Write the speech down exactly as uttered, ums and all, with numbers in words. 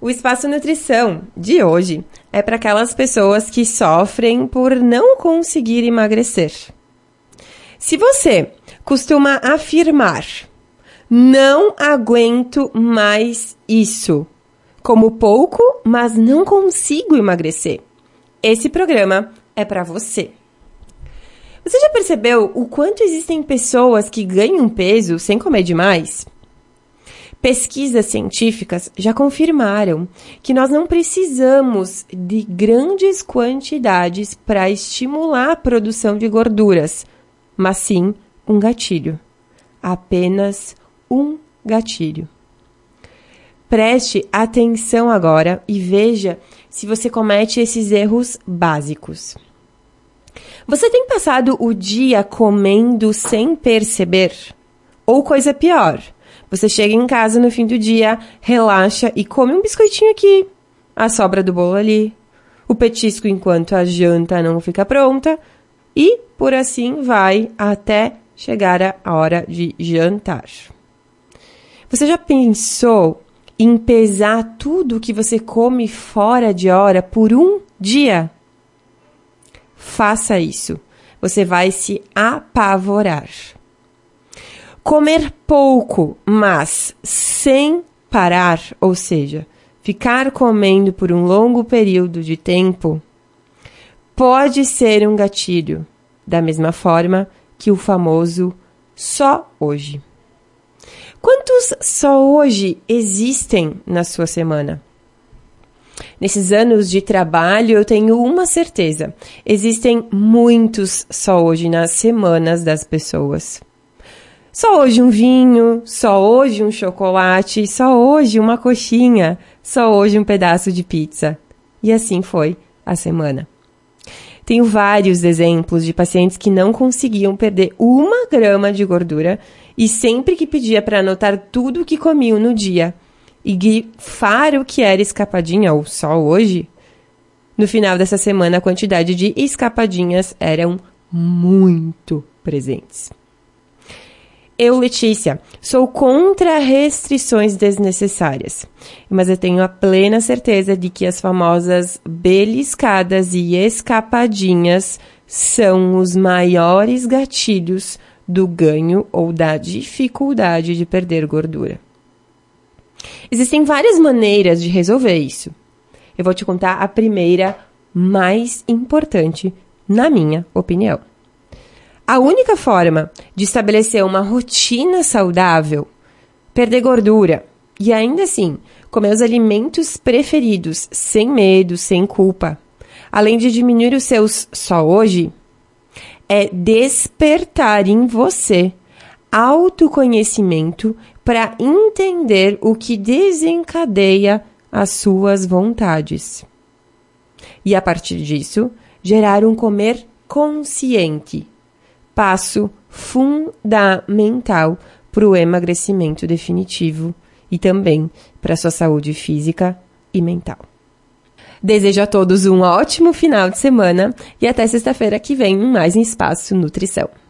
O Espaço Nutrição de hoje é para aquelas pessoas que sofrem por não conseguir emagrecer. Se você costuma afirmar, não aguento mais isso, como pouco, mas não consigo emagrecer, esse programa é para você. Você já percebeu o quanto existem pessoas que ganham peso sem comer demais? Pesquisas científicas já confirmaram que nós não precisamos de grandes quantidades para estimular a produção de gorduras, mas sim um gatilho. Apenas um gatilho. Preste atenção agora e veja se você comete esses erros básicos. Você tem passado o dia comendo sem perceber? Ou coisa pior, você chega em casa no fim do dia, relaxa e come um biscoitinho aqui, a sobra do bolo ali, o petisco enquanto a janta não fica pronta e por assim vai até chegar a hora de jantar. Você já pensou em pesar tudo que você come fora de hora por um dia? Faça isso. Você vai se apavorar. Comer pouco, mas sem parar, ou seja, ficar comendo por um longo período de tempo, pode ser um gatilho, da mesma forma que o famoso só hoje. Quantos só hoje existem na sua semana? Nesses anos de trabalho, eu tenho uma certeza. Existem muitos só hoje nas semanas das pessoas. Só hoje um vinho, só hoje um chocolate, só hoje uma coxinha, só hoje um pedaço de pizza. E assim foi a semana. Tenho vários exemplos de pacientes que não conseguiam perder uma grama de gordura e sempre que pedia para anotar tudo o que comiam no dia e grifar o que era escapadinha ou só hoje, no final dessa semana a quantidade de escapadinhas eram muito presentes. Eu, Letícia, sou contra restrições desnecessárias, mas eu tenho a plena certeza de que as famosas beliscadas e escapadinhas são os maiores gatilhos do ganho ou da dificuldade de perder gordura. Existem várias maneiras de resolver isso. Eu vou te contar a primeira, mais importante, na minha opinião. A única forma de estabelecer uma rotina saudável, perder gordura e ainda assim comer os alimentos preferidos sem medo, sem culpa, além de diminuir os seus só hoje, é despertar em você autoconhecimento para entender o que desencadeia as suas vontades. E a partir disso, gerar um comer consciente. Passo fundamental para o emagrecimento definitivo e também para a sua saúde física e mental. Desejo a todos um ótimo final de semana e até sexta-feira que vem mais um Espaço Nutrição.